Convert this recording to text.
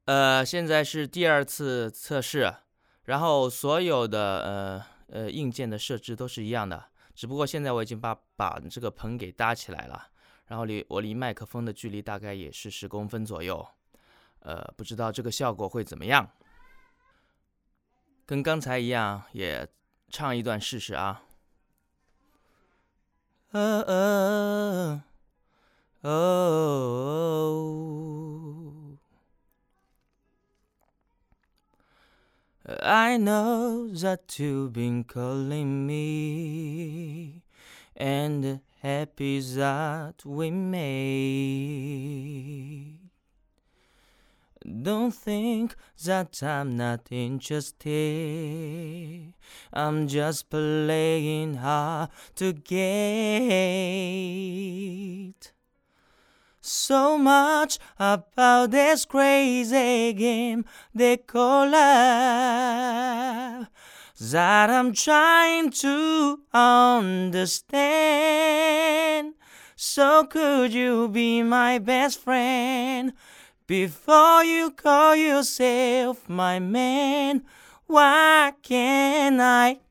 现在是第二次测试，然后所有的硬件的设置都是一样的，只不过现在我已经把这个棚给搭起来了，然后我离麦克风的距离大概也是10公分左右，不知道这个效果会怎么样，跟刚才一样，也唱一段试试啊。I know that you've been calling me, and the happy that we made. Don't think that I'm not interested. I'm just playing hard to get. So much about this crazy game they call love that I'm trying to understand. So could you be my best friend before you call yourself my man? Why can't I